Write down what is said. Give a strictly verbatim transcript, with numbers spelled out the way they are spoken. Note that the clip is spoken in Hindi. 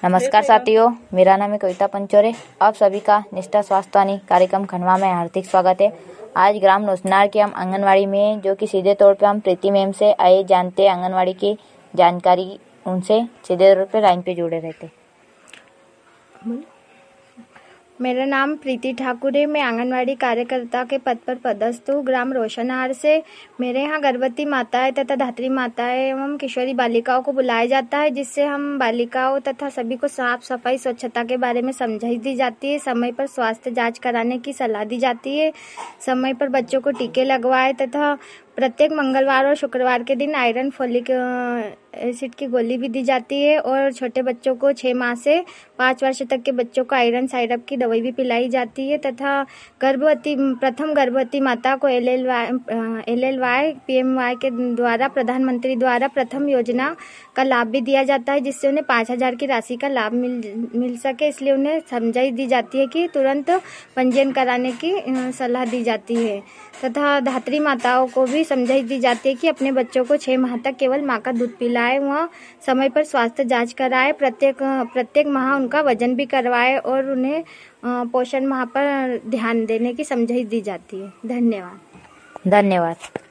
नमस्कार साथियों, मेरा नाम है कविता पंचोरे। आप सभी का निष्ठा स्वास्थ्यवाणी कार्यक्रम खंडवा में हार्दिक स्वागत है। आज ग्राम नौसनार की हम आंगनवाड़ी में, जो कि सीधे तौर पे हम प्रीति मैम से आए जानते आंगनवाड़ी की जानकारी, उनसे सीधे तौर पे लाइन पे जुड़े रहते। मेरा नाम प्रीति ठाकुर है। मैं आंगनवाड़ी कार्यकर्ता के पद पर पदस्थ हूँ, ग्राम रोशनहार से। मेरे यहाँ गर्भवती माताएं तथा धात्री माताएं एवं किशोरी बालिकाओं को बुलाया जाता है, जिससे हम बालिकाओं तथा सभी को साफ सफाई स्वच्छता के बारे में समझाई दी जाती है। समय पर स्वास्थ्य जांच कराने की सलाह दी जाती है। समय पर बच्चों को टीके लगवाए तथा प्रत्येक मंगलवार और शुक्रवार के दिन आयरन फोलिक एसिड की गोली भी दी जाती है। और छोटे बच्चों को छह माह से पाँच वर्ष तक के बच्चों को आयरन साइरप की दवाई भी पिलाई जाती है। तथा गर्भवती प्रथम गर्भवती माता को L L Y L L Y P M Y के द्वारा, प्रधानमंत्री द्वारा प्रथम योजना का लाभ भी दिया जाता है, जिससे उन्हें पाँच हजार की राशि का लाभ मिल मिल सके। इसलिए उन्हें समझाई दी जाती है कि तुरंत पंजीयन कराने की सलाह दी जाती है। तथा धात्री माताओं को भी समझाई दी जाती है कि अपने बच्चों को छह माह तक केवल माँ का दूध पिलाए, वह समय पर स्वास्थ्य जांच कराए, प्रत्येक प्रत्येक माह उनका वजन भी करवाए और उन्हें पोषण माह पर ध्यान देने की समझाई दी जाती है। धन्यवाद। धन्यवाद।